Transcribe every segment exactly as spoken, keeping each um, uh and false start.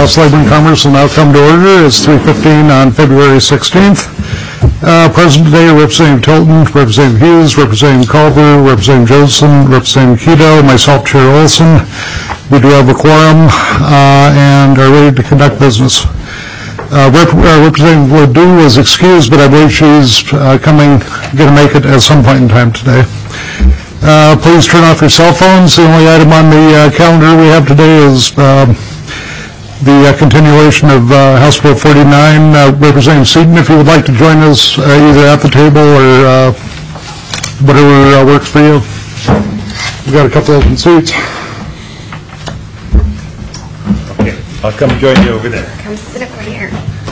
House Labor and Commerce will now come to order. It's three fifteen on February sixteenth. Uh, present today are Representative Tilton, Representative Hughes, Representative Culver, Representative Josephson, Representative Keto, myself, Chair Olson. We do have a quorum uh, and are ready to conduct business. Uh, Rep uh, Representative Ledoux is excused, but I believe she's uh, coming, going to make it at some point in time today. Uh, please turn off your cell phones. The only item on the uh, calendar we have today is uh, the uh, continuation of uh, House Bill forty-nine. Uh, Representative Seaton, if you would like to join us uh, either at the table or uh, whatever uh, works for you. We've got a couple open seats. Okay, I'll come join you over there. Come sit over here.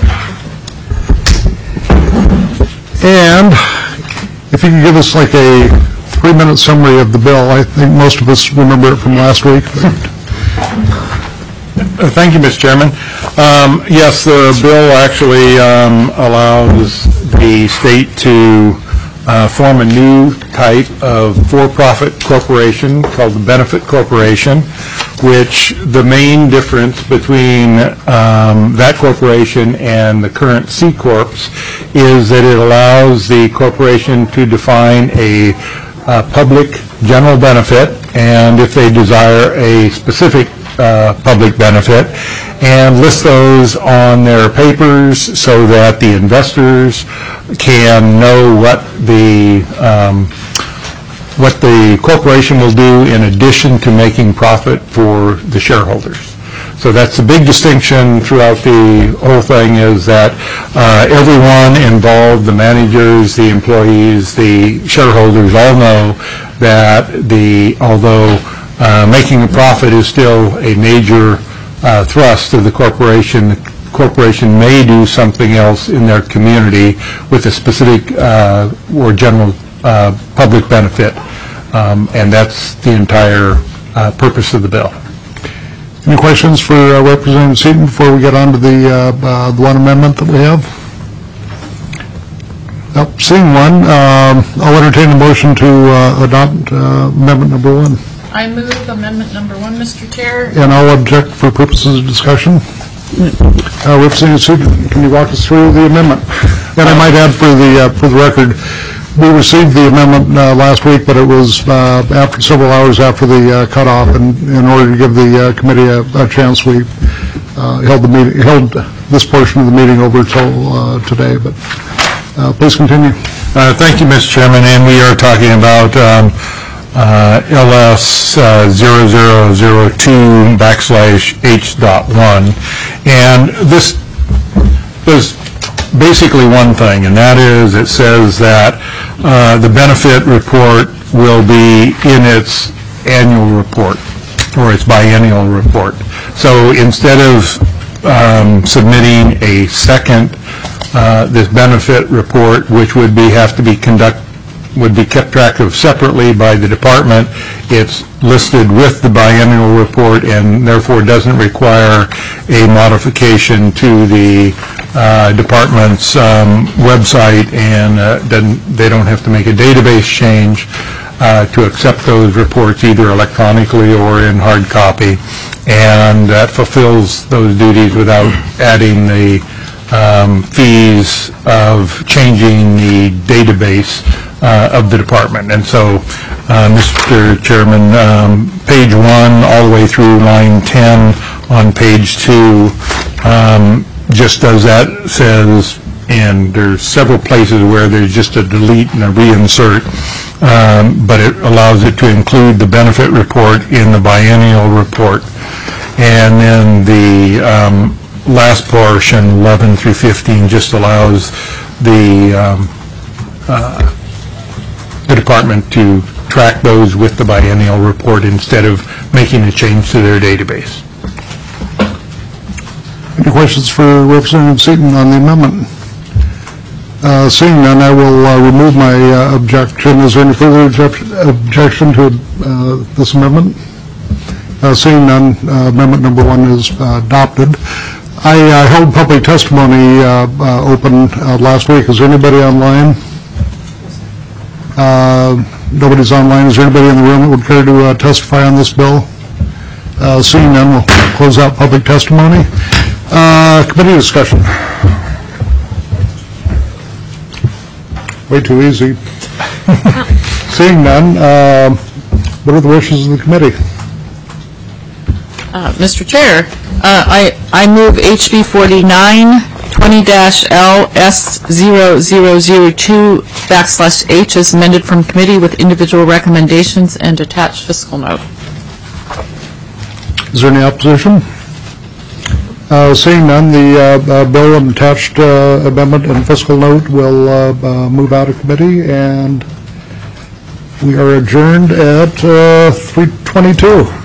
And if you could give us like a three-minute summary of the bill. I think most of us remember it from last week. Uh, thank you, Mister Chairman. Um, yes, the bill actually um, allows the state to uh, form a new type of for-profit corporation called the Benefit Corporation, which the main difference between um, that corporation and the current C Corps is that it allows the corporation to define a Uh, public general benefit, and if they desire a specific uh, public benefit, and list those on their papers so that the investors can know what the um, what the corporation will do in addition to making profit for the shareholders. So that's the big distinction throughout the whole thing, is that uh, everyone involved, the managers, the employees, the shareholders, all know that the although uh, making a profit is still a major uh, thrust of the corporation, the corporation may do something else in their community with a specific uh, or general uh, public benefit, um, and that's the entire uh, purpose of the bill. Any questions for uh, Representative Seaton before we get on to the, uh, uh, the one amendment that we have? Nope, seeing one, um, I'll entertain a motion to uh, adopt uh, amendment number one. I move amendment number one, Mister Chair. And I'll object for purposes of discussion. Uh, Representative Seaton, can you walk us through the amendment? And I might add for the, uh, for the record, we received the amendment uh, last week, but it was uh, after several hours after the uh, cutoff, and in order to give the uh, committee a, a chance, we uh, held the meeting, held this portion of the meeting over till uh, today. But uh, please continue. Uh, thank you, Mister Chairman. And we are talking about um, uh, L S uh, zero zero zero two backslash H dot one, and this is basically one thing, and that is it says that uh, the benefit report will be in its annual report or its biennial report. So instead of um, submitting a second uh, this benefit report, which would be have to be conduct would be kept track of separately by the department, it's listed with the biennial report and therefore doesn't require a modification to the uh, department's um, website, and uh, doesn't, they don't have to make a database change uh, to accept those reports either electronically or in hard copy, and that fulfills those duties without adding the um, fees of changing the database Uh, of the department. And so, uh, Mister Chairman, um, page one all the way through line ten on page two um, just does that, says, and there's several places where there's just a delete and a reinsert, um, but it allows it to include the benefit report in the biennial report. And then the um, last portion, eleven through fifteen, just allows the um, uh, the department to track those with the biennial report instead of making a change to their database. Any questions for Representative Seaton on the amendment? Uh, seeing none, I will uh, remove my uh, objection. Is there any further objection, objection to uh, this amendment? Uh, seeing none, uh, amendment number one is uh, adopted. I uh, held public testimony uh, uh, open uh, last week. Is there anybody online? Uh, nobody's online. Is there anybody in the room that would care to uh, testify on this bill? Uh, seeing none, we'll close out public testimony. Uh, Committee discussion. Way too easy. Seeing none, uh, what are the wishes of the committee? Uh, Mister Chair, uh, I I move H B forty-nine twenty L S zero zero zero two backslash H as amended from committee with individual recommendations and attached fiscal note. Is there any opposition? Uh, Seeing none, the uh, uh, bill and attached uh, amendment and fiscal note will uh, uh, move out of committee, and we are adjourned at uh, three twenty-two.